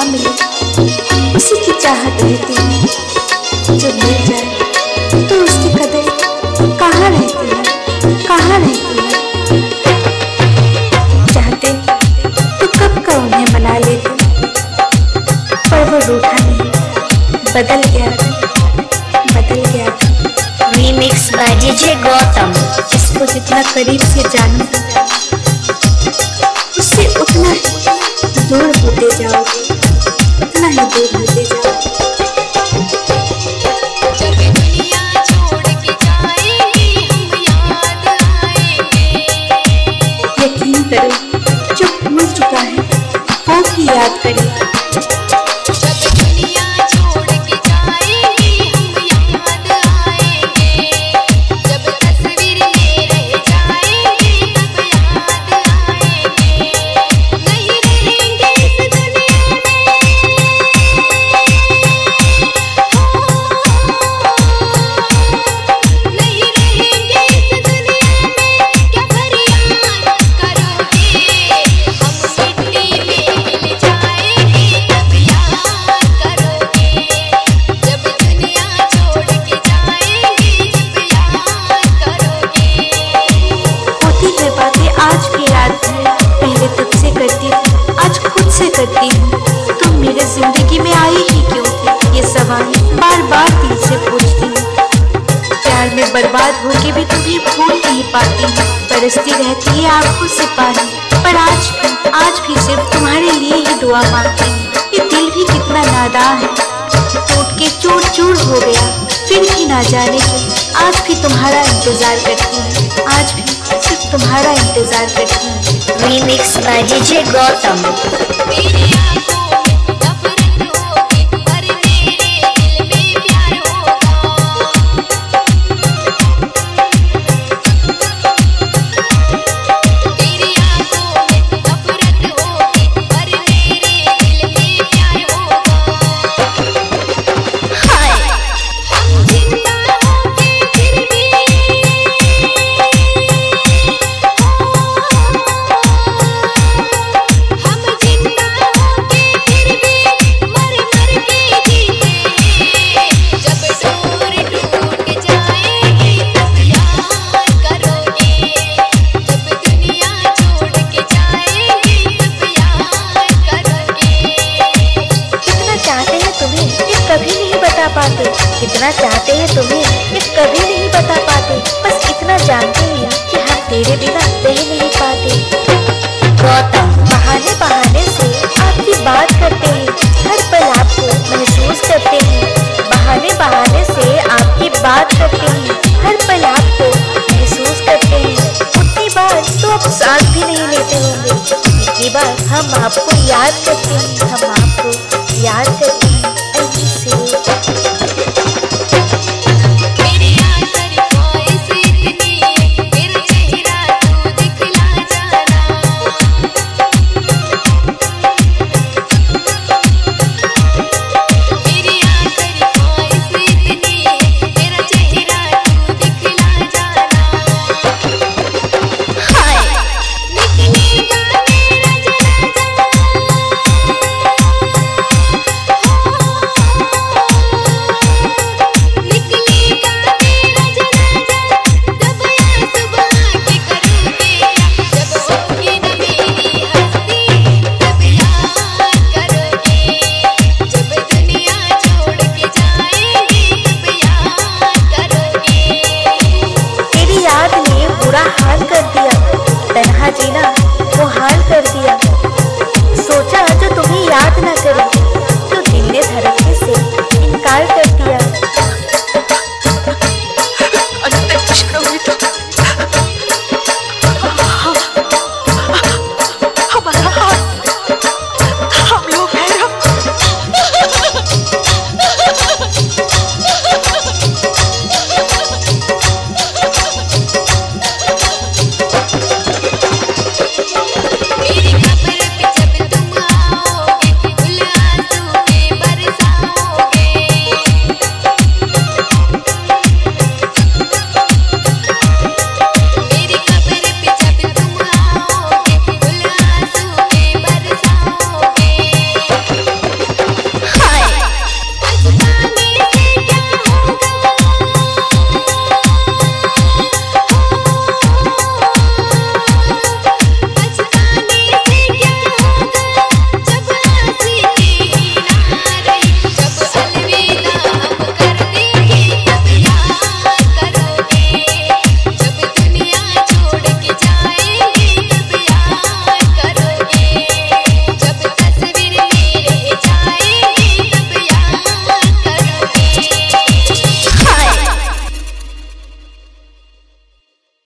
मिले उसी की चाहत रहती है। जो मिल जाए तो उसकी कदर कहाँ रहती है, कहाँ रहती है। चाहते तो कब का उन्हें मना लेते, पर वो रूठा नहीं, बदल गया था, बदल गया था। Remix by DJ Gautam. इसको जितना करीब से जानूं उससे उतना ही दूर होते जाओगे, उतना ही दूर होते जाओगे। जब दुनिया छोड़ के जाएगी हम याद आएंगे। यकीन करो जो भूल चुका है वो भी याद करे। जब दुनिया छोड़ के जाएगी हम याद आएंगे। जब तस्वीर में रह जाएगी तब याद आएंगे। नहीं रहेंगे इस दुनिया में, नहीं रहेंगे इस दुनिया में, क्या फरियाद करोगे। हम मिट्टी में मिल जाएंगे तब याद करोगे। जब दुनिया छोड़ के जाएगी तब याद करोगे। होती है बातें आज भी याद है, पहले तुझसे करती थी आज खुद से करती हूँ। तुम मेरे जिंदगी में आई ही क्यों थी, ये सवाल बार बार दिल से पूछती हूँ। प्यार में बर्बाद होके भी तुम्हें भूल नहीं पाती हूँ। बरसती रहती है आंखों से पानी, पर आज भी सिर्फ तुम्हारे लिए ही दुआ मांगती हूँ। ये दिल भी कितना नादान है, टूट के चूर चूर हो गया, फिर भी ना जाने क्यों आज भी तुम्हारा इंतजार करती हूँ, आज भी सिर्फ तुम्हारा इंतजार करती हूँ। Remix by DJ Gautam. तेरी आंखों में नफरत होगी पर मेरे दिल में प्यार होगा। तेरी आंखों में नफरत होगी पर मेरे दिल में प्यार होगा। हाय हम जिंदा होके फिर भी हम जिंदा होके फिर भी मर मर के जीते हैं। जब डोर टूट जाएगी तब याद करोगे। जब दुनिया छोड़ के जाएगी तब याद करोगे। कितना चाहते हैं तुम्हें ये कभी नहीं बता पाते, कितना चाहते हैं तुम्हें ये कभी नहीं बता पाते। बस इतना जानते हैं कि हम तेरे बिना रह नहीं पाते। गौतम। बहाने बहाने से आपकी बात करते हैं, हर पल आपको महसूस करते हैं। बहाने बहाने से आपकी बात करते हैं, हर पल आपको महसूस करते हैं। उतनी बार तो आप सांस भी नहीं लेते होंगे, जितनी बार हम आपको याद करते हैं, हम आपको याद करते हैं।